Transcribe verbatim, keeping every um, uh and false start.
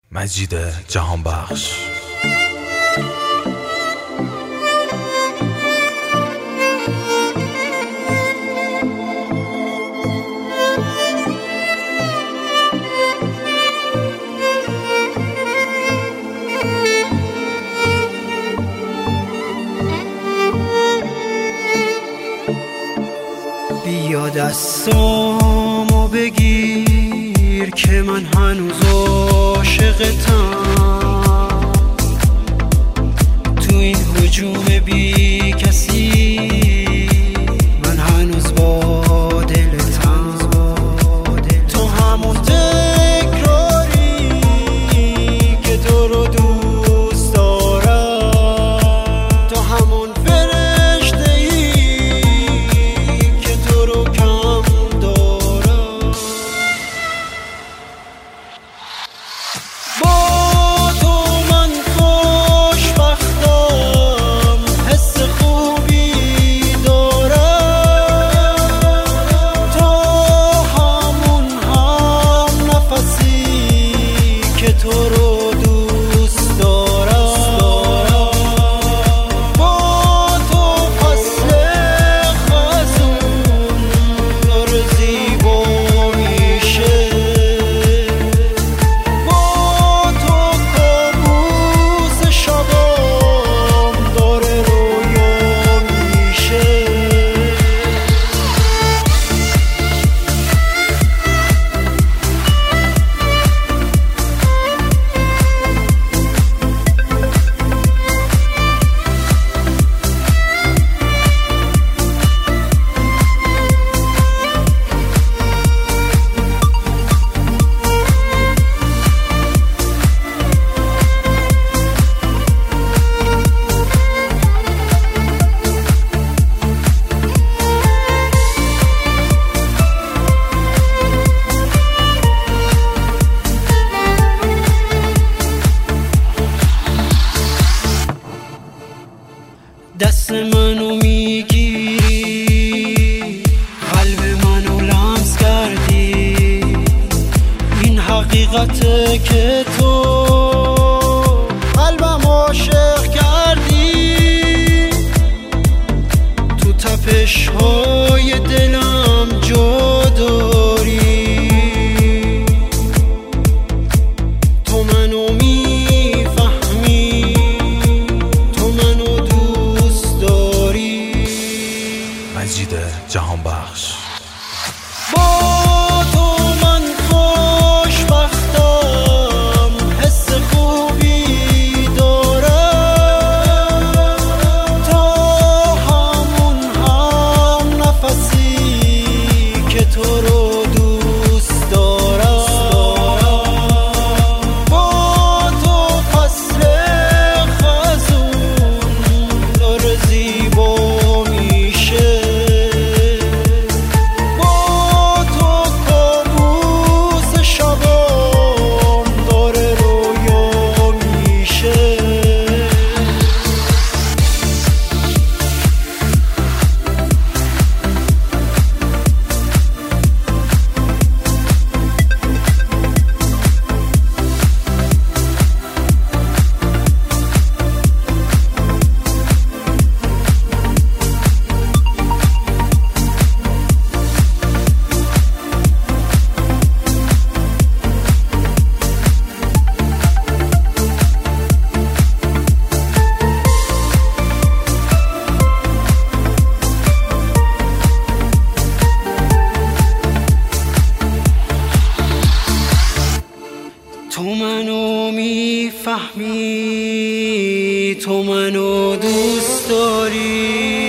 مجید جهانبخش. بیا دستامو بگیر که من هنوز عاشقتم، تو این هجوم بی کسی من هنوز با دلتم. تو همون تکراری که تو رو دوست دارم، تو همون فرشته‌ای که تو رو کم دارم. با تو من خوشبختم، حس خوبی دارم، تو همون هم نفسی که تو رو دوست دارم. با تو فصل خزون داره زیبا میشه، با تو کابوس شبام داره رویا میشه. دست منو میگیری، قلب منو لمس کردی، این حقیقته که تو قلبم عاشق کردی. تو تپش های دلم جا داری، تو منو میفهمی، تو منو دوست داری. مجید جهانبخش. با تو من خوشبختم، حس خوبی دارم، تو همون هم نفسی که تو رو دوست دارم. با تو فصل خزون داره زیبا میشه، با تو کابوس شبام داره رویا میشه. تو منو میفهمی، تو منو دوست داری.